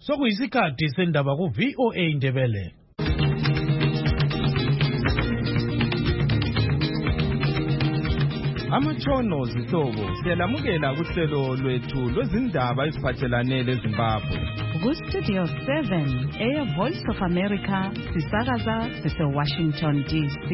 Sokuyisikhathi sendaba ku VOA Indebele. Amatshono zihlobo siyalamukela kuhlelo lwethu lwezindaba eziphathelane leZimbabwe. Ku-Studio 7 Air Voice of America sisakaza sise-Washington DC.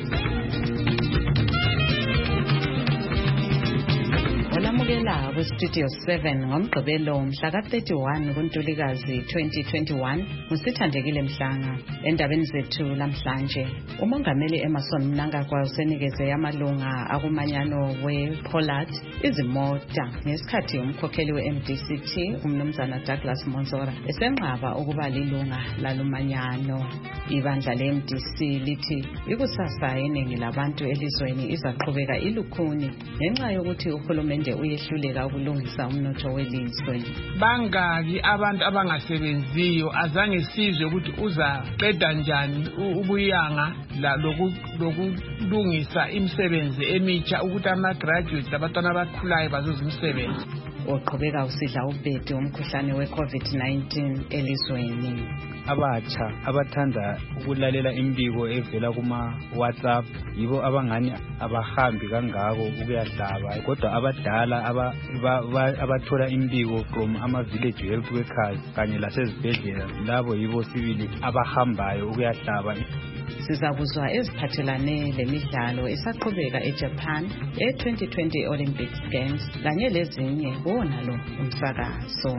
Olamukela ku-Studio 7 ngomgqibelo mhla ka-31 kuNtulikazi 2021 nguSithandekile Mhlanga. Endabeni zethu lamhlanje, uMongameli Emmerson Mnangagwa usenikeze amalunga akumanyano we-Pollard izimota ngesikhathi umkhokheli we-MDCT uMnumzana Douglas Monzora esenqaba ukuba lilunga lalumanyano. Ibandla le-MDC lithi ikusasa yeningi labantu elizweni izaqhubeka ilukhuni ngenxa yokuthi uhulumende uyehluleka ukulungisa umnotho welizwe. Bangaki abantu abangasebenziyo azange sizwe ukuthi uzaqeda njani ubuyanga lokulungisa imisebenzi emitsha ukuthi ama-graduates abantwana abakhulayo bazuza imisebenzi. Oqhubeka usidla ubhedu umkhuhlane we-COVID-19 elizweni. Abatsha abathanda ukulalela imbiko evela kuma-WhatsApp yibo abangani abahambi kangako ukuyahlaba, kodwa abadala abathola imbiko from ama-village health workers kanye lasezibhedlela labo yibo sibili abahambayo ukuyahlaba. Sizakuzwa eziphathelane lemidlalo esaqhubeka eJapan e-2020 Olympics Games kanye lezinye wonalo umsakazo.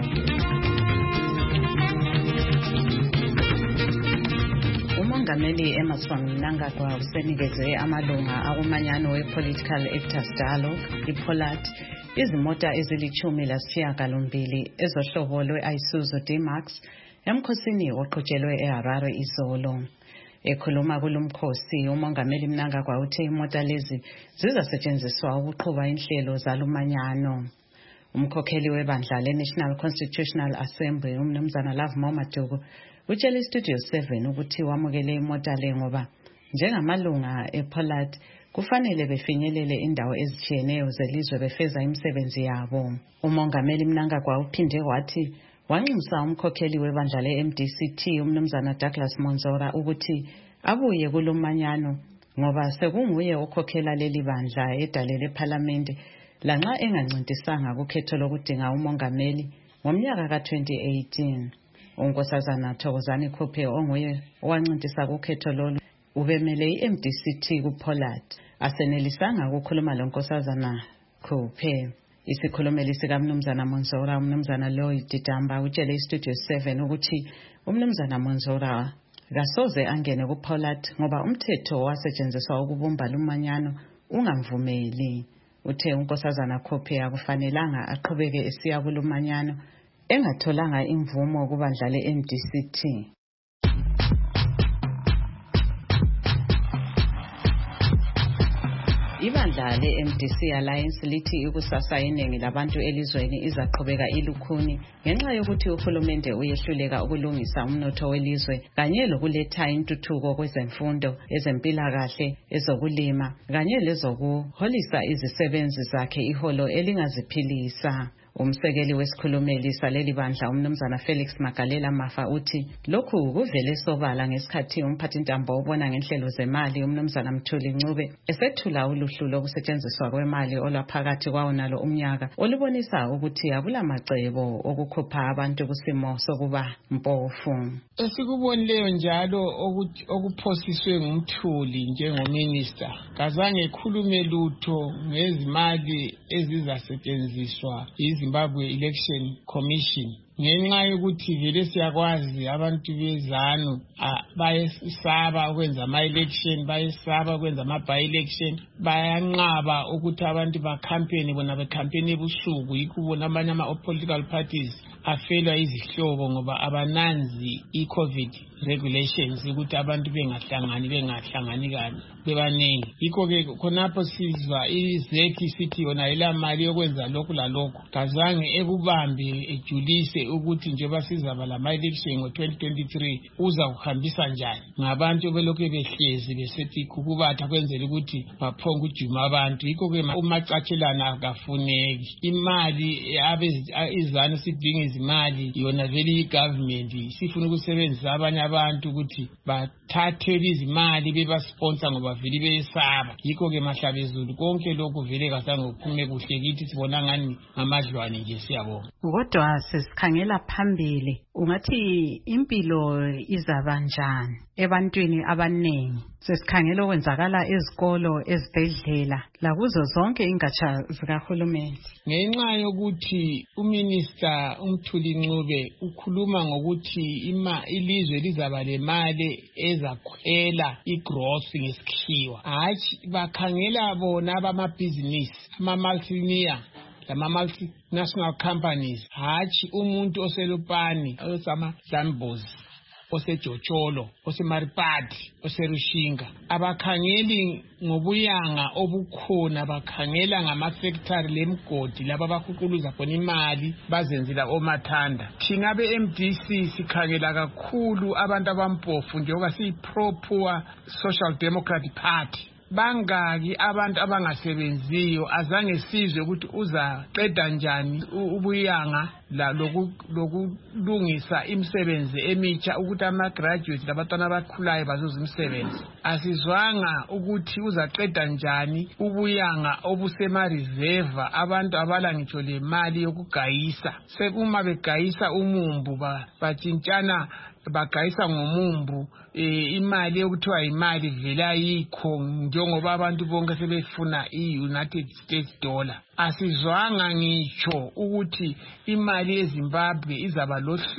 uMongameli Emmerson Mnangagwa usenikeze amalunga akumanyano we-Political Actors Dialogue i-Pollard izimota ezili-12 ezohlobo lwe-Isuzu D-Max emkhosini oqhutshelwe eHarare izolo. Ekhuluma kulomkhosi, uMongameli Mnangagwa uthe imota lezi zizasetshenziswa ukuqhuba inhlelo zalumanyano. Umkhokheli webandla le-National Constitutional Assembly uMnumzana Love Maduku utshele iStudio 7 ukuthi wamukele imota le ngoba njengamalunga ePollard kufanele befinyelele indawo ezitshiyeneyo zelizwe befeza imisebenzi yabo. uMongameli Mnangagwa uphinde wathi wanxusa umkhokheli webandla le-MDCT uMnumzana Douglas Monzora ukuthi abuye kulumanyano ngoba sekunguye okhokhela leli bandla edale lePhalamende lanxa engancintisanga kukhetho lokudinga umongameli ngomnyaka ka-2018. uNkosazana Thokozani Khuphe onguye owancintisa kukhetho lolu ubemele i-MDCT kuPollard asenelisanga ukukhuluma loNkosazana Khuphe. Isikhulumeli sikaMnumzana Monzora uMnumzana Lloyd Damba utshele iStudio 7 ukuthi uMnumzana Monzora kasoze angene kuPollard ngoba umthetho wasetshenziswa ukubumba lumanyano ungamvumeli. Uthe uNkosazana Khuphe akufanelanga aqhubeke esiya kulumanyano engatholanga imvumo kubandla le-MDCT. Ibandla le-MDC Alliance lithi ikusasa yeningi labantu elizweni izaqhubeka ilukhuni ngenxa yokuthi uhulumende uyehluleka ukulungisa umnotho welizwe kanye lokuletha intuthuko kwezemfundo, ezempilakahle, ezokulima kanye lezokuholisa izisebenzi zakhe iholo elingaziphilisa. Umsekeli wesikhulumeli saleli bandla uMnumzana Felix Magalela Mafa uthi lokhu kuvele sobala ngesikhathi umphathintambo obona ngenhlelo zemali uMnumzana Mthuli Ncube esethula uluhlu lokusetshenziswa kwemali olwaphakathi kwawo nalo umnyaka olubonisa ukuthi akulamacebo okukhupha abantu kusimo sokuba mpofu. Esikubonileyo njalo okuphosiswe ngumthuli njengominister kazange ekhulume lutho ngezimali ezizasetshenziswa Zimbabwe Election Commission ngenxa yokuthi vele siyakwazi abantu bezanu bayesaba ukwenza ama-election, bayesaba ukwenza ama-by-election, bayanqaba ukuthi abantu bakhampeni bona bekhampeni ebusuku. Yikho bona amanye ama-political parties afelwa izihlobo ngoba abananzi i-COVID regulations ukuthi abantu bengahlangani kani bebanengi. Yikho-ke khonapho sizwa iZEC sithi yona ila mali yokwenza lokhu lalokhu kazange ekubambe ejulise ukuthi njengoba sizaba lama-election ngo-2023 uza kuhambisa njani ngabantu belokhu behlezi besethi kukubatha kwenzela ukuthi baphonge ujuma abantu. Yikho-ke umacatshelana akafuneki. Imali izanu sidinga izimali yona vele i-government sifuna ukusebenzisa abanye abantu ukuthi bathathe izimali bebasponsa ngoba vele beyesaba. Yikho-ke Mahlabezulu konke lokhu vele kasange kuphume kuhle kithi sibona ngani amadlwane nje siyabonga. Kodwa sesikhangela phambili ungathi impilo izaba njani ebantwini abaningi? Sesikhangela okwenzakala ezikolo, ezibhedlela lakuzo zonke ingatsha zikahulumeni. Ngenxa yokuthi uMinister uMthuli Ncube ukhuluma ngokuthi ilizwe lizaba lemali ezakhwela igross ngesikhiwa. Hatshi bakhangela bona abamabhizinisi ama-multinational lama-multinational companies. Hatshi umuntu oselupani, osama-Zambozi, osejotsholo, osemaripati, oserushinga. Abakhangeli ngobuyanga obukhona, bakhangela ngama-factory lemgodi laba abahuquluza khona imali bazenzela omathanda. Thina be-MDC sikhangela kakhulu abantu abampofu njengoba siyi-pro-poor Social Democratic Party. Bangaki abantu abangasebenziyo azange sizwe ukuthi uzaqeda njani ubuyanga lokulungisa imisebenzi emitsha ukuthi ama-graduates labantwana abakhulayo bazuza imisebenzi. Asizwanga ukuthi uzaqeda njani ubuyanga obusema-reserve abantu abala ngitsho le mali yokugayisa. Sekuma begayisa umumbu batshintshana bagayisa ngomumbu imali yokuthiwa imali vele ayikho njengoba abantu bonke sebefuna i-United States dollar. Asizwanga ngitsho ukuthi imali yeZimbabwe izaba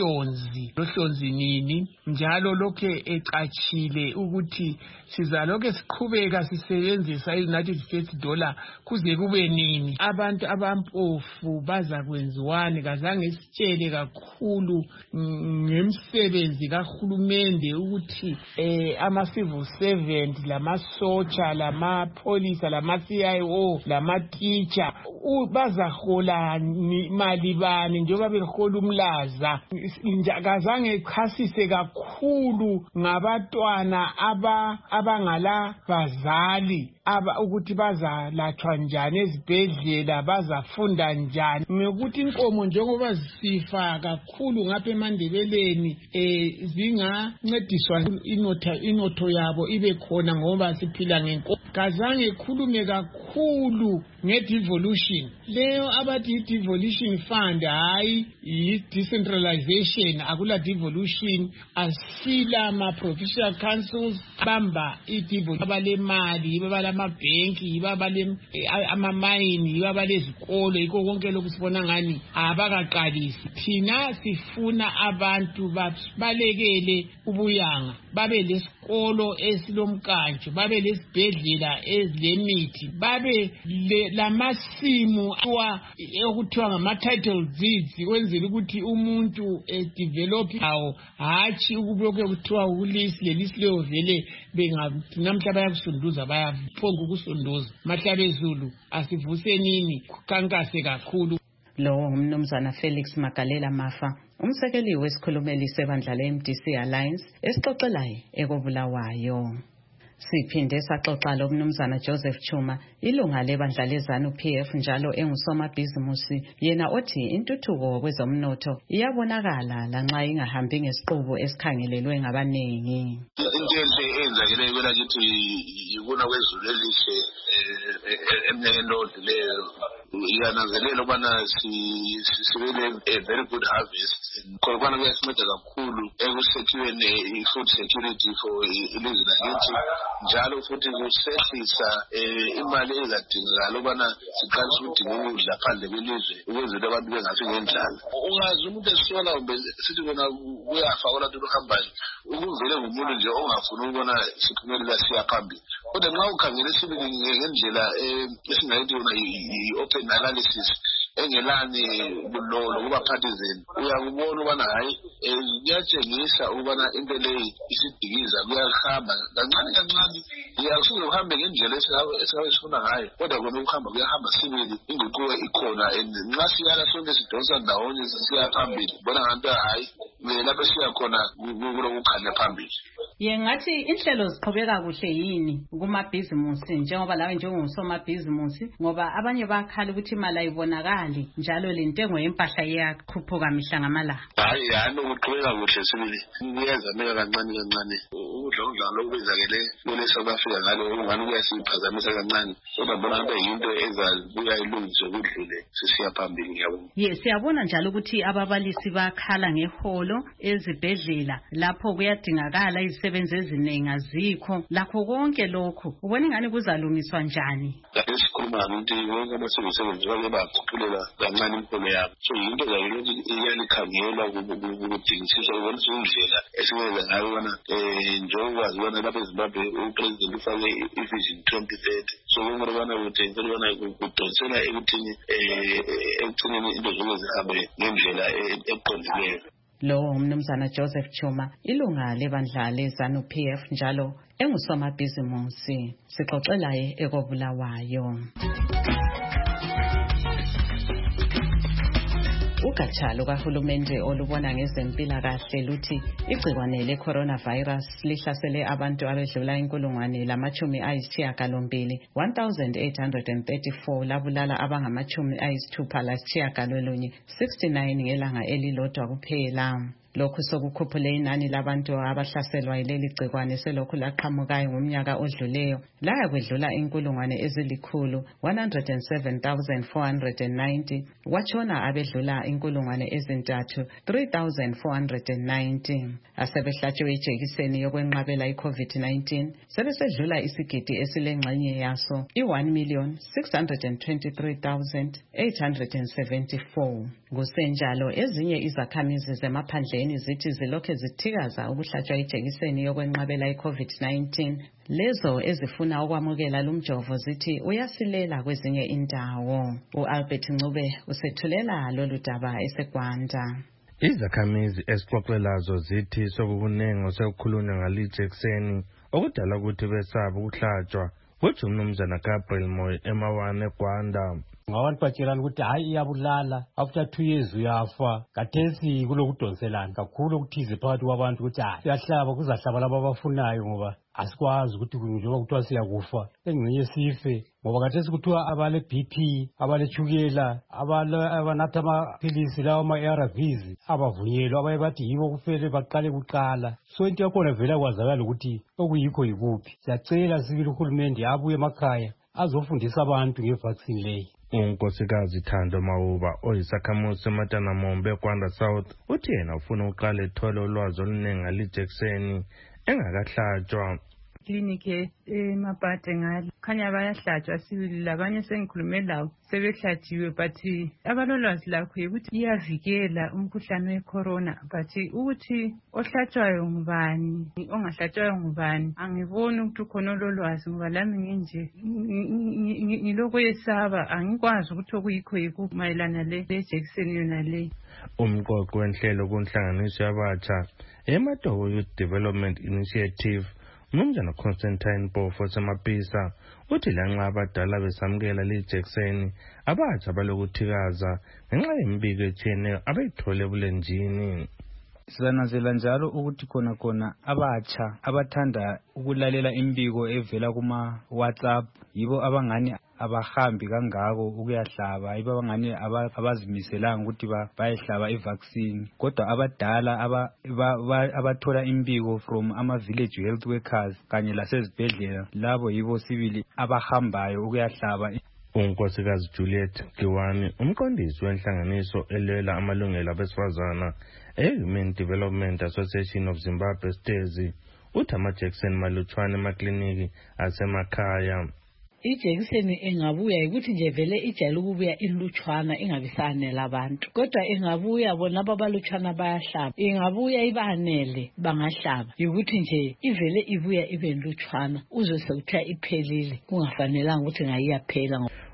lohlonzi nini, njalo lokhe ecatshile ukuthi sizalokhe siqhubeka sisebenzisa i-United States dollar kuze kube nini. Abantu abampofu bazakwenziwani? Kazange sitshele kakhulu ngemisebenzi kahulumende ukuthi ama-civil servant lamasotsha lamapolisa lama-CIO lama-teacher bazahola mali bani njengoba behola umlaza. Kazange chasise kakhulu ngabatwana abangala bazali ukuthi bazalatshwa njani ezibhedlela, bazafunda njani. Ngokuthi inkomo njengoba zisifa kakhulu ngapha eMandebeleni zingancediswa inotho yabo ibe khona ngoba siphila ngenkomo. Kazange khulume kakhulu nge-devolution. Leyo abathi i-devolution fund hayi i-decentralization, akula devolution. Asila ma-provincial councils bamba i-devolution. Abalemali, babalamabhenki, amamayini, babalezikolo, yikho konke lokhu sibona ngani abakaqalisi. Thina sifuna abantu balekele ubuyanga, babe lesikolo esilomkantsho, babe lesibhedlela ezilemithi, babe lamasimu okuthiwa ngama-title deeds kwenzela ukuthi umuntu develop awo, hatshi ukubokwe kuthiwa ulisi lelisi leyo vele namhla bayakusunduza bayaphonga ukusunduza. Mahlabezulu asivusenini kukankase kakhulu. Lo ngumnumzana Felix Magalela Mafa, umsekeli wesikhulumeli sebandla le-MDC Alliance esixoxelayo ekobulawayo. Siphinde saxoxa lo mnumzana Joseph Chuma, ilunga lebandla leZANU-PF njalo engusomabhizimusi, yena othi intuthuko kwezomnotho iyabonakala lanxa ingahambi ngesiqubu esikhangelelwe ngabaningi. Into eyenzakeleyo kwelakithi yikuna kwezulu elihle eminyakeni odluleyo. Iyananzelela ukubana sibele a very good harvest. Khona kuyasinceda kakhulu ekusethweni i-food security for ilizwe lakithi, njalo futhi kusehlisa imali ezadingakala ukubana siqalise ukudinga ukudla phandle kwelizwe ukwenzela abantu bengafi ngendlala. Ungazi umuntu esisola kumbe sithi kona kuyafa olanto luhambayo, ukuvele ngumuntu nje ongafuni ukubona siphumelela siya phambili. Kodwa nxa ukhangele sibili ngendlela esingayithi yona i-open analysis, engelani bulolo kuba partisan uyakubona ubana hayi kuyatshengisa ubana into leyi isidikiza kuyahamba kancane iyasuke uhambe ngendlela esingabe sifuna ngayo kodwa kona ukuhamba kuyahamba sibili inguquko ikhona and nxa siyala sonke sidonsa ndawonye sisiya phambili bona ngathi hayi lapho siya khona kulokukhanya phambili. Ngathi inhlelo ziqhubeka kuhle yini kumabhizimusi njengoba lawe njengosomabhizimusi ngoba abanye bakhala ukuthi imali ayibonakali njalo lentengo yempahla iyakhuphuka mihla ngamalanga. Hayi ukuqhubeka kuhle sibili kuyazameka kancane udlalo okwenzakele kule South Africa ngalo ungani kuyasiphazamisa kancane kodwa bona ngabe yinto ezabuya ilungiswe kudlule sisiya phambili ngiyabona. Siyabona njalo ukuthi ababalisi bakhala ngeholo ezibhedlela lapho kuyadingakala izisebenzi eziningi azikho lakho konke lokho ubona ingani kuzalungiswa njani? Sikhuluma ukuthi wonke abasebenzi bake bakhuphula kancane impolo yabo so yinto ukuthi iyalikhangela ukudingisiswa ukwenza indlela esingenza ngayo bona njengoba zibona lapha eZimbabwe upresident ufake ivision 2030 so ngibona ukuthi ngibona kudonsela ekuthini ekugcineni into zonke zihambe ngendlela eqondileyo. Lo umnumzana Joseph Chuma ilunga lebandla leZANU PF njalo engusomabhizimusi sixoxelaye ekobulawayo. Ugatsha lukahulumende olubona ngezempilakahle luthi igcikwane le-coronavirus lihlasele abantu abedlula 1834 labulala abangama-69 ngelanga elilodwa kuphela. Lokhu sokukhuphule inani labantu abahlaselwa yileli gcikwane selokhu laqhamukayo ngomnyaka odluleyo laya kwedlula 107,490 watshona abedlula 3,490 asebehlatshwe ijekiseni yokwenqabela i-COVID-19 sebesedlula isigidi esilengxenye yaso i-1,623,874. Kusenjalo ezinye izakhamizi zemaphandleni zithi zilokhe zithikaza ukuhlatshwa ijekiseni yokwenqabela i-COVID-19 lezo ezifuna ukwamukela lumjovo zithi uyasilela kwezinye indawo. uAlbert Ncube usethulela lolu daba eseGwanda. Izakhamizi esixoxelazo zithi sokukunengi osekukhulunywa ngalijekiseni okudala ukuthi besaba ukuhlatshwa kuthi umnumzana Gabriel Moyo emawane eGwanda. Ngabantu batshelana ukuthi hayi iyabulala after 2 years uyafa kathesi kulokudonselana kakhulu okuthize phakathi kwabantu ukuthi hayi siyahlaba kuzahlaba laba abafunayo ngoba asikwazi ukuthi njengoba kuthiwa siyakufa engxenye sife ngoba kathesi kuthiwa abale BP abale chukela abanatha amaphilisi lawa ama-ARVs abavunyelwa abaye bathi yibo kufele baqale kuqala so into yakhona vele kwazakala ukuthi okuyikho yikuphi. Siyacela sibili uhulumende abuye emakhaya azofundisa abantu ngevaccine leyi. uNkosikazi Thando Mawuba oyisakhamuzi eMatanamombe eGwanda South uthi yena ufuna uqala ethole ulwazi oluningi ngalijekiseni engakahlatshwa. Kliniki eMapate ngalo khanya bayahlatshwa sibili labanye sengikhulume lawo sebehlatshiwe but abalolwazi lakho ukuthi iyavikela umkhuhlane wecorona but ukuthi ohlatshwayo ngubani ongahlatshwayo ngubani angiboni ukuthi ukhona lolwazi ngoba lami nginje ngiloko yesaba angikwazi ukuthi okuyikho yikho mayelana lejekiseni yona le. Umqoqo wenhlelo kunhlanganiso yabatsha eMatoho Youth Development Initiative Mnumzana Constantine Bofo Samapisa uthi lanxa abadala besamukela lijekiseni abatsha balokuthikaza ngenxa yembiko etshiyeneyo abayithole ebulenjini. Sizanazela njalo ukuthi khona abatsha abathanda ukulalela imbiko evela kuma WhatsApp yibo abangani abahambi kangako ukuyahlaba yibo abangani abazimiselanga ukuthi bayehlaba ivaccine kodwa abadala abathola imbiko from ama-village health workers kanye lasezibhedlela labo yibo sibili abahambayo ukuyahlaba. uNkosikazi Juliet Kiwani umqondisi wenhlanganiso elwela amalungelo abesifazana e-Human Development Association of Zimbabwe Stezi uthi amajekiseni malutshwane emakliniki asemakhaya. Ijekiseni engabuya ukuthi nje vele ijayele ukubuya ilutshwana ingabisanele abantu kodwa engabuya bona ababalutshwana bayahlaba ingabuya ibanele bangahlaba ukuthi nje ivele ibuya ibe lutshwana uzose kuthiwa iphelile kungafanelanga ukuthi ngayiyaphela.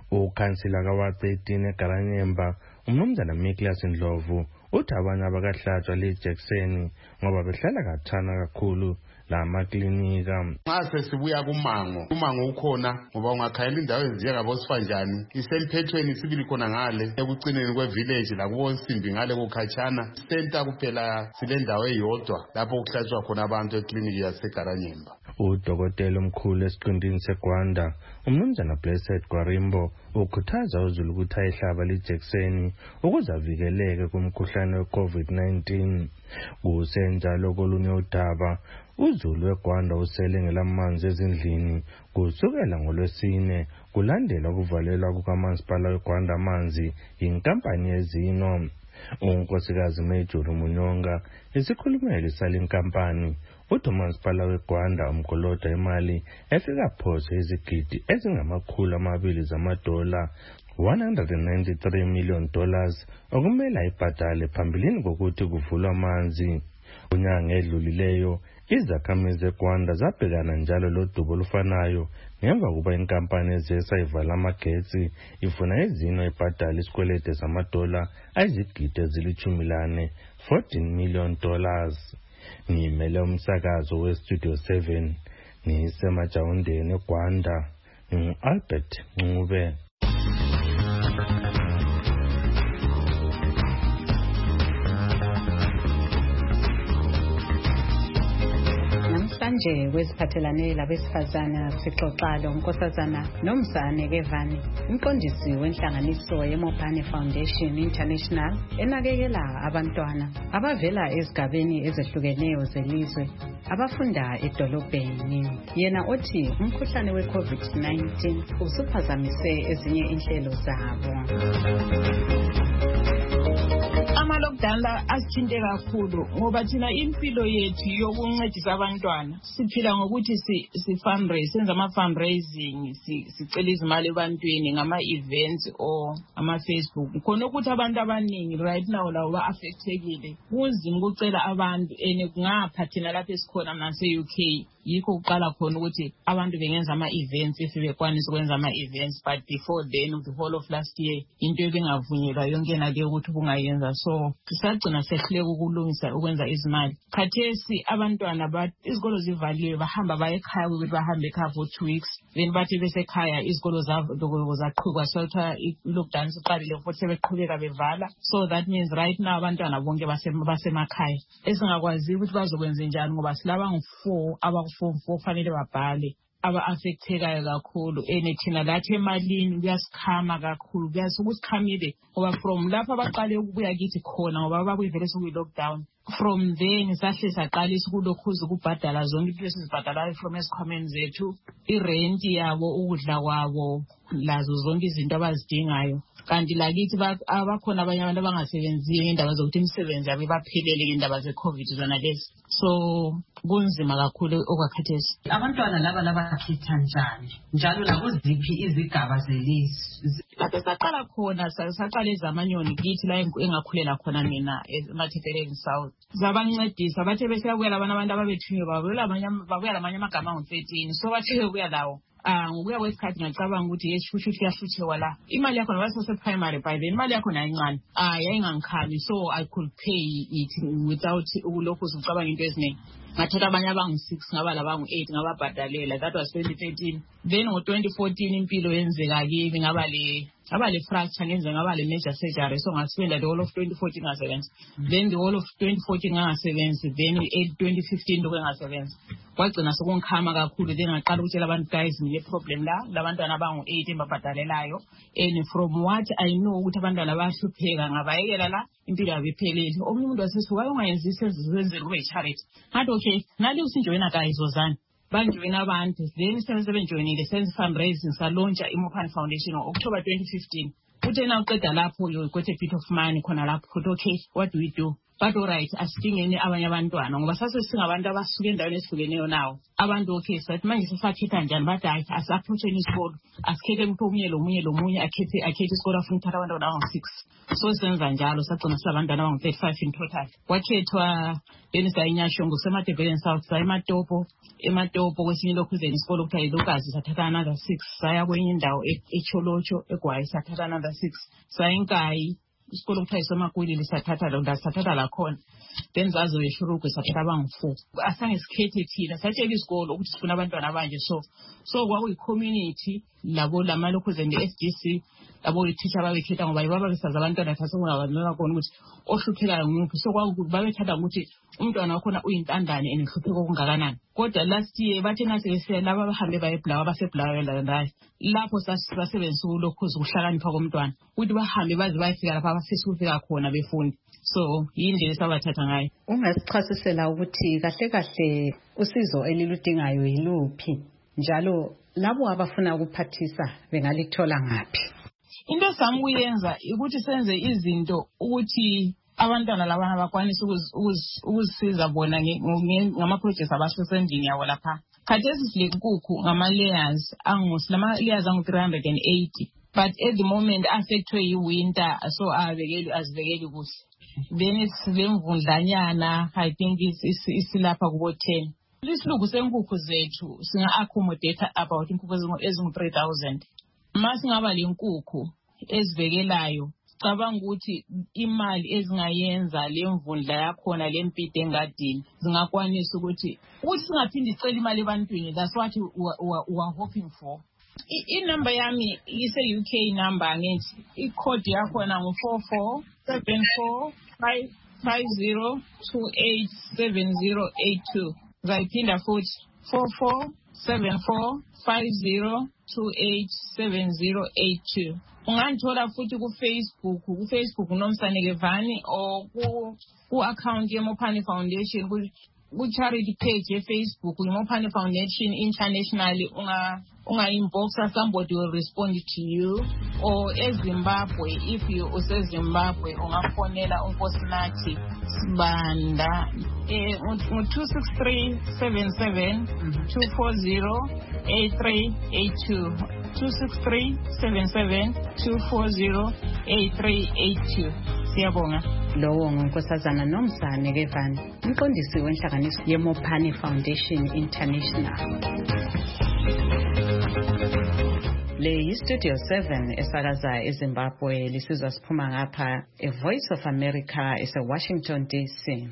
Ukhansila kaWard 13 eGaranyemba umnumzana Miklas Ndlovu uthi abanye abakahlatshwa lijekiseni ngoba behlala kathana kakhulu la maklinika. Mase sibuya kumango ukhona ngoba ungakhayela indawo ezinjengabo Sifanjani isemphethweni sibili khona ngale ekucineni kwevillage la kuBonsimbi ngale kukhatshana center kuphela silendawo eyodwa lapho kuhlatshwa khona abantu ekliniki yaseGaranyemba. Udokotela omkhulu esiqindini seGwanda umnumzana Blessed Gwarimbo ukhuthaza uZulu ukuthi ayihlaba lijekiseni ukuze avikeleke kumkhuhlane we-COVID-19. Kusenjalo kolunye udaba uZulu weGwanda usele ngelamanzi ezindlini kusukela ngoLwesine kulandela ukuvalelwa kukamasipala weGwanda amanzi yinkampani yezino. Unkosikazi Major Munyonga isikhulumeli salenkampani uthi umasipala weGwanda umkoloda imali efika phose izigidi ezingama200 zamadola $193 million okumele ayibhadale phambilini kokuthi kuvulwa amanzi. Unyanga edlulileyo izakhamizi zeGwanda zabhekana njalo lodubo olufanayo ngemva kuba inkampani ezesa ivala amagetsi ifuna izino ibhadale isikwelede zamadola ayizigidi ezili-14 $14 million. Ngimele umsakazo weStudio 7 ngisemajawundeni eGwanda Albert Ncube. Namhlanje kweziphathelane labesifazana sixoxa lonkosazana Nomzane Kevani, umqondisi wenhlanganiso yeMopane Foundation International enakekela abantwana abavela ezigabeni ezehlukeneyo zelizwe abafunda edolobheni. Yena othi umkhuhlane we-COVID-19 usuphazamise ezinye inhlelo zabo. Ama-lockdown asithinte kakhulu ngoba thina impilo yethu yokuncedisa abantwana siphila ngokuthi si-fundraise, senza ama-fundraising, sicela izimali ebantwini ngama-events or ama-Facebook. Khona ukuthi abantu abaningi right now lawo ba-affectekile. Kunzima ukucela abantu and kungapha thina lapho esikhona nase-UK yikho uqala khona ukuthi abantu bengenza ama-events if bekwanisa ukwenza ama-events, but before then the whole of last year into ebengavunyelwa yonke nale ukuthi kungayenza. So sisagcina sehluleka ukulungisa ukwenza izimali. Khathesi abantwana izikolo zivaliwe bahamba baye ekhaya ukuthi bahambe ekhaya for 2 weeks, then bathi besekhaya izikolo zaqhubeka sotha i-lockdown siqalile futhi sebeqhubeka bevala. So that means right now abantwana bonke basemakhaya esingakwazi ukuthi bazokwenza njani ngoba silaba ngu4 4 fanele babhale aba-affectekayo kakhulu thina lathi emalini kuyasikhama kakhulu, kuyasikhamile ngoba from lapho abaqale ukubuya kithi khona ngoba babuyivele sokuyi-lockdown. From then sahle saqalisa ukulokhuza ukubhadala zonke into esizibhadalayo from esikhwameni zethu, irenti yabo, ukudla kwabo, lazo zonke izinto abazidingayo. Kanti lakithi abakhona abanye abantu abangasebenziyo ngendaba zokuthi imisebenzi yabo baphelele ngendaba ze-COVID zona lezi. So kunzima kakhulu okwakhathesi. Abantwana laba labakhetha njalo nakuziphi izigaba zelizwe? Lapho saqala khona saqala ezamanyoni kithi la engakhulela khona mina eMathepeleni South. Zabancedisa bathe bese kuya abantu ababethiwe babuya lamanye amagama angu-13. So bathe kuya lawo ngokuya kwesikhathi ngicabanga ukuthi yeshushu yashutshwa la imali yakho nabasese primary by then imali yakho nayincane yayingangikhami, so I could pay it without ulokhu ucabanga into eziningi. Ngathatha abanye abangu-6 ngaba labangu-8 ngababhadalela. That was 2013. Then ngo-2014 impilo yenzeka kimi ngaba le fracture ngenze ngaba le major surgery, so ngaspenda the whole of 2014 ngasebenza. Then the whole of 2014 ngangasebenzi, then 2015 ngangasebenzi. Kwagcina sokungikhama kakhulu, then ngaqala ukutshela abantu guys ngile problem labantwana abangu-8 embabhadalelayo, and from what I know ukuthi abantwana bayahlupheka ngabayekela la impilo yabo iphelele. Omunye umuntu wasithi waye ungayenzi isenzele kube yi-charity. Ngathi okay, nali usinjoyina kayizozana banjoyina abantu, then sebenjoyinile senze fundraising salontsha iMopane Foundation ngo-October 2015. Uthe na uqeda lapho you got a bit of money khona lapho, okay, what do we do? but alright asidingeni abanye abantwana ngoba sasesingabantu abasuka endaweni ezihlukeneyo nawo abantu okay sathi manje sisakhetha njani bathi hayi asaphutheni isikolo asikhethe umuntu omunye akhethe isikolo afuna ukuthatha abantwana abangu-6 so senza njalo sagcina silabantwana abangu-35 in total wakhethwa then sayinyasho ngusemadebeleni south ematopo kwesinye lokhuzeni isikolo kuthiwa yilokazi sathatha another 6 saya kwenye indawo echolotsho egwayi sathatha another 6 sayinkayi isikolo kuthiwa yisomakwilili sathatha lakhona then zazoyeshurugwe sathatha abangu-4 asange sikhethe thina satshela isikolo ukuthi sifuna abantwana abanje so kwakuyi-community labo lamalokhuzeni le-SGC labo ithisha babekhetha ngoba baba besazi abantwana thasengabantwana khona ukuthi ohluphekayo nguphi so babethanda ukuthi umntwana wakhona uyintandane and nhlupheko okungakanani kodwa last year bathi nasebesiya laba bahambe bayebulawa basebulawa landayo lapho sasebenzisa ulokhuzi ukuhlakanipha komntwana ukuthi bahambe baze bayefika lapha abafisa ukufika khona befundi so yindlela esabathatha ngayo. Ungasichasisela ukuthi kahle kahle usizo eliludingayo yiluphi njalo labo abafuna ukuphathisa bengalithola ngaphi? Into samuyenza ukuthi senze izinto ukuthi abantwana labana bakwanisa ukuzisiza bona ngama-projects abasesendlini yawo lapha. Khathesi silenkukhu ngama-layers lama-layers angu-380 but at the moment affectwe yi-winter so azibekeli kuhle. Then silemvundlanyana I think isilapha kubo 10. Isilugu senkukhu zethu singa-accommodate about inkukhu ezingu-3,000. Masingaba lenkukhu ezibekelayo cabanga ukuthi imali ezingayenza lemvundla yakhona lempide engadini zingakwanisa ukuthi singaphindi sicela imali ebantwini. That's what we are hoping for. I-number yami ise-UK number ngithi i-code yakhona ngu-447450287082 ngayiphinda futhi 447450287082. Ungangithola futhi ku-Facebook uNomsaneke Vani or ku-account ye-Mopani Foundation ku-charity page ye-Facebook ye-Mopani Foundation International. Unga-inboxa, somebody will respond to you. Or eZimbabwe, if you useZimbabwe ungafonela uNkosinathi Sibanda u-26377 240 8382 26377 240 8382. Siyabonga. Lowo nguNkosazana Nomsaneke Vani, umqondisi wenhlanganiso ye-Mopani Foundation International. Le yi-Studio 7 esakaza eZimbabwe lisizwa siphuma ngapha eVoice of America ese-Washington DC.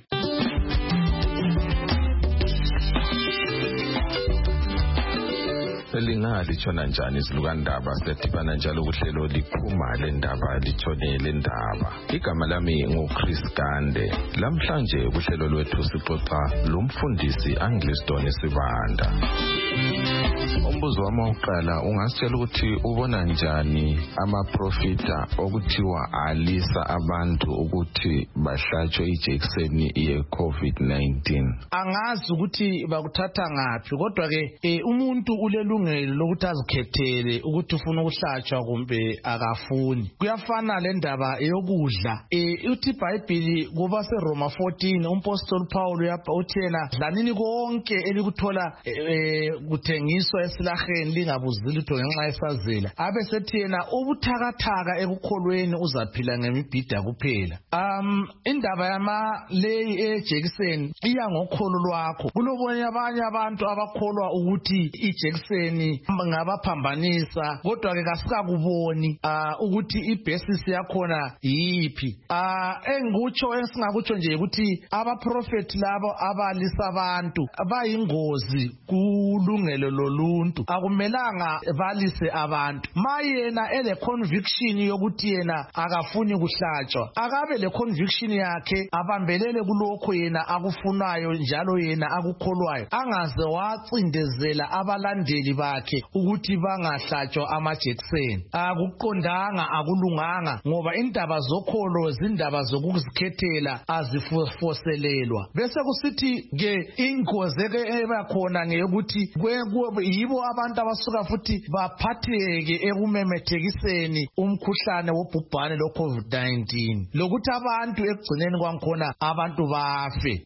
Lingatshona njani izilukandaba sidibana njalo kuhlelo liphuma lendaba litshone lendaba. Igama lami nguChris Gande. Lamhlanje kuhlelo lwethu sixoxa lomfundisi Angliston Sibanda. Umbuzo wami wokuqala ungasitshela ukuthi ubona njani amaprofita okuthiwa alisa abantu ukuthi bahlatshwe ijekiseni ye-COVID-19? Angazi ukuthi bakuthatha ngaphi kodwa ke umuntu ulelungelo lokuthi azikhethele ukuthi ufuna ukuhlatshwa kumbe akafuni. Kuyafana le ndaba yokudla. Uthi iBhayibheli kuba seRoma 14 umpostoli Paul uthena dlanini konke elikuthola kuthengiswa esilaheni lingabuzili lutho ngenxa yesazela. Abe sethi yena ubuthakathaka ekukholweni uzaphila ngemibhida kuphela. Indaba yama-lay ejekiseni iya ngokholo lwakho. Kulobonye abanye abantu abakholwa ukuthi ijekiseni ngabaphambanisa kodwa ke kasikakuboni ukuthi ibasis yakhona yiphi. Ensingakutsho nje ukuthi abaprofeti labo abalisa abantu bayingozi kulungelo loluntu. Akumelanga balise abantu. Mayena ele conviction yokuthi yena akafuni kuhlatshwa, akabe le conviction yakhe abambelele kulokho yena akufunayo njalo yena akukholwayo, angaze wacindezela abalandeli bakhe ukuthi bangahlatshwa amajekiseni. Akuqondanga, akulunganga ngoba indaba zokholo zindaba zokuzikhethela azifoselelwa. Bese kusithi ke ingozi ke ebakhona ngeyokuthi yibo yibo abantu abasuka futhi baphatheke ekumemethekiseni umkhuhlane wobhubhane lo-COVID-19 lokuthi abantu ekugcineni kwankhona abantu bafe.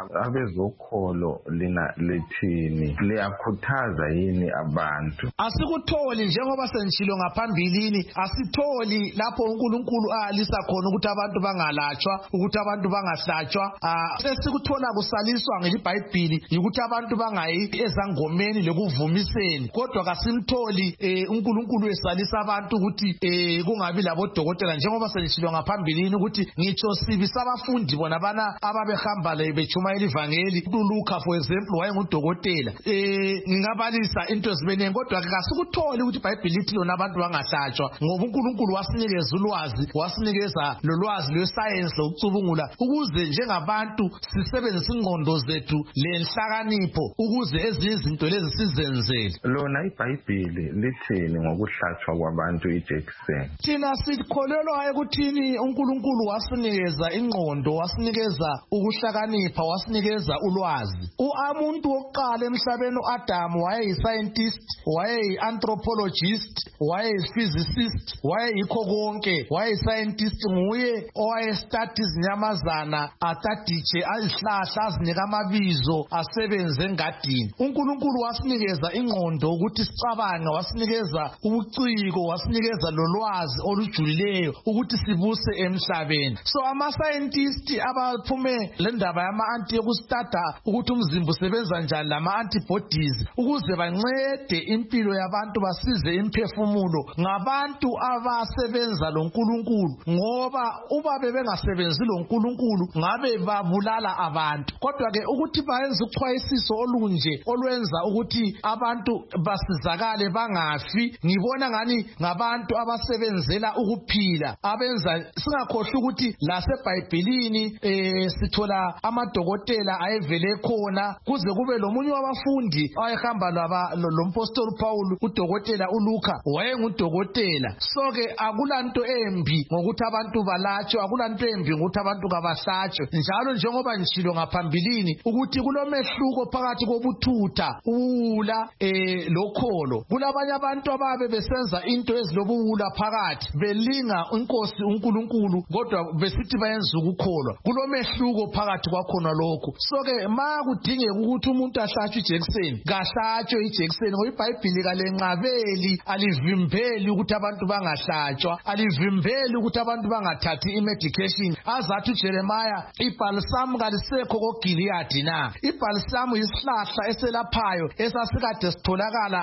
Abezokholo lina lethini liyakhuthaza yini abantu? Asikutholi njengoba senjilo ngaphambilini, asitholi lapho uNkulunkulu alisa khona ukuthi abantu bangalatshwa, ukuthi abantu bangahlatshwa. Sesikuthola kusaliswa ngelibhayibhili ukuthi abantu bangayi ezangomeni lekuvumiseni, kodwa kasimtholi uNkulunkulu esalisa abantu ukuthi kungabi labodokotela njengoba senjilo ngaphambilini ukuthi ngitsho sibi sabafundi bona bana ababehamba bechumayela ivangeli. uLuka for example wayengudokotela. Ngingabalisa into ezibenengi kodwa kasikutholi ukuthi iBhayibheli lithi lona abantu bangahlatshwa ngoba uNkulunkulu wasinikeza ulwazi, wasinikeza lolwazi lwesayensi lokucubungula ukuze njengabantu sisebenzise ingqondo zethu lenhlakanipho ukuze ezinye izinto lezi sizenzele. Lona iBhayibheli lithini ngokuhlatshwa kwabantu ijekiseni? Thina sikholelwa ekuthini uNkulunkulu wasinikeza ingqondo, wasinikeza ukuhlakanipha, wasinikeza ulwazi. Umuntu wokuqala emhlabeni uAdamu wayeyi-scientist, wayeyi-anthropologist, wayeyi-physicist, wayeyikho konke, wayeyi-scientist. Nguye owayestudy izinyamazana, ataditshe izihlahla, azinike amabizo, asebenze engadini. uNkulunkulu wasinikeza ingqondo ukuthi sicabange, wasinikeza ubuciko, wasinikeza lolwazi olujulileyo ukuthi sibuse emhlabeni. So ama-scientist abaphume le ndaba yama-anti yokustada ukuthi umzimba usebenza njani lama-antibodies ukuze bancede impilo yabantu, basize imphefumulo, ngabantu abasebenza loNkulunkulu ngoba uba bebengasebenzi loNkulunkulu ngabe babulala abantu. Kodwa ke ukuthi bayenze uchwayisiso olunje olwenza ukuthi abantu basizakale bangafi, ngibona ngani ngabantu abasebenzela ukuphila, abenza singakhohlwa ukuthi laseBhayibhelini sithola amadokotela ayevele khona kuze kube lomunye wabafundi ayehamba lompostoli Paul, udokotela uLuka wayengudokotela. So ke akulanto embi ngokuthi abantu balatshwe, akulanto embi ngokuthi abantu kabahlatshwe. Njalo njengoba ngishilo ngaphambilini ukuthi kulomehluko phakathi kobuthutha, uwula lokholo. Kulabanye abantu ababe besenza into ezilobuwula phakathi belinga inkosi uNkulunkulu kodwa besithi bayenza ukukholwa. Kulomehluko phakathi kwakhona lokho. So ke ma kudingeka ukuthi umuntu ahlatshwe ijekiseni, kahlatshwe ijekiseni ngoba iBhayibhili kalenqabeli, alivimbeli ukuthi abantu bangahlatshwa, alivimbeli ukuthi abantu bangathathi imedication. Azathi uJeremiah ibhalisamu kalisekho koGiliyadi na. Ibhalisamu yisihlahla eselaphayo esasikade sitholakala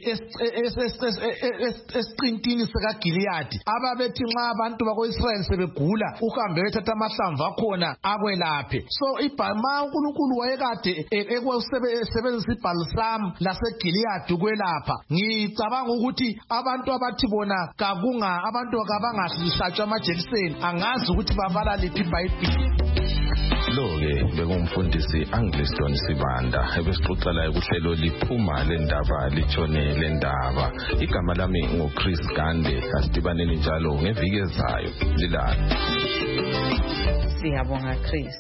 esiqintini sikaGiliyadi. Ababethi nxa abantu bako-Israyeli sebegula uhambe bethatha amahlamvu akhona akwelaphe. So ma uNkulunkulu wayekade ekusebenzisa ibhalisamu laseGiliyadi ukwelapha. Ngicabanga ukuthi abantu abathi bona abantu kabangahlatshwa amajekiseni angazi ukuthi babala liphi iBhayibhili. Lo-ke bekungumfundisi Angliston Sibanda ebesixoxela kuhlelo liphuma lendaba litshone lendaba. Igama lami nguChris Gande. Asidibaneni njalo ngeviki ezayo. Lilani. Siyabonga Chris.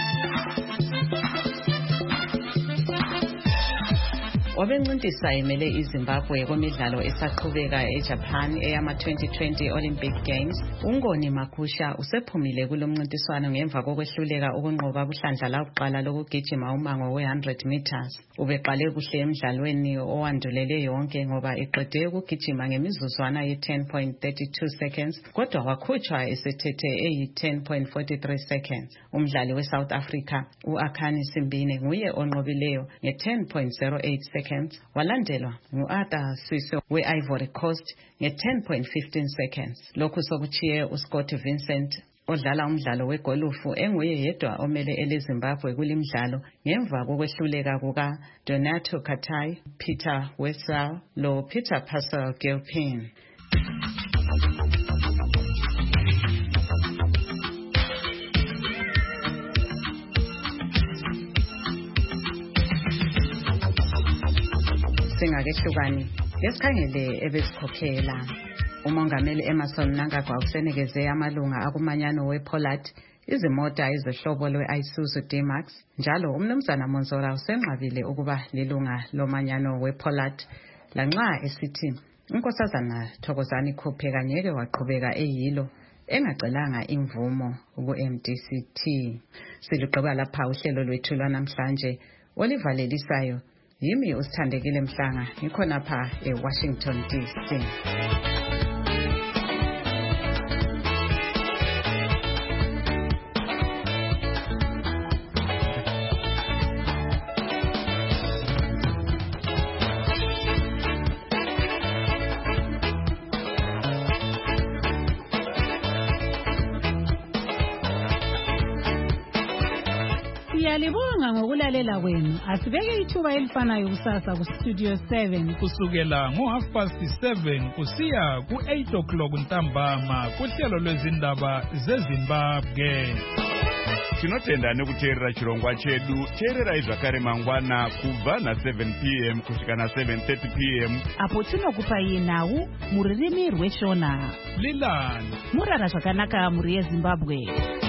Obencintisa emele iZimbabwe kwemidlalo esaqhubeka eJapan eyama-2020 Olympic Games, uNgoni Makhusha usephumile kulomncintiswano ngemva kokwehluleka ukunqoba kuhlandla lakuqala lokugijima umango we-100 meters. Ubeqale kuhle emdlalweni owandulele yonke ngoba eqede ukugijima ngemizuzwana ye-10.32 seconds, kodwa wakhutshwa esethethe eyi-10.43 seconds. Umdlali we-South Africa u-Akhani Simbine nguye onqobileyo nge-10.08 seconds. Walandelwa ngu-Arthur Swiso we-Ivory Coast nge-10.15 seconds. Lokhu sokuchiye uScott Vincent odlala umdlalo wegolufu enguye yedwa omele eleZimbabwe kulimdlalo ngemva kokwehluleka kuka Donato Katai, Peter Wessel lo Peter Purcell Gilpin. Singakehlukani lesikhangele ebesikhokhela. Umongameli Emmerson Mnangagwa usenikeze amalunga akumanyano wePollard izimota ezohlobo lwe-Isuzu D-Max. Njalo umnumzana Monzora usenqabile ukuba lilunga lomanyano wePollard lanxa esithi unkosazana Thokozani Khupheka ngeke waqhubeka eyilo engacelanga imvumo ku-MDCT. Siluqoba lapha uhlelo lwethu lwanamhlanje olivalelisayo yimi uSithandekile Mhlanga ngikhona pha eWashington DC. Siyalibonga ngokulalela kwenu. Asibeke ithuba elifanayo kusasa ku Studio 7 kusukela ngo7:30 kusiya ku8 ntambama kuhlelo lwezindaba zeZimbabwe. Tinotenda nekuteerera chirongwa chedu. Teererai zvakare mangwana kubva na7 p.m. kusvika na7:30 p.m. apo tinokupai nhau muririmi rweShona. Lilani murara zvakanaka muri yeZimbabwe.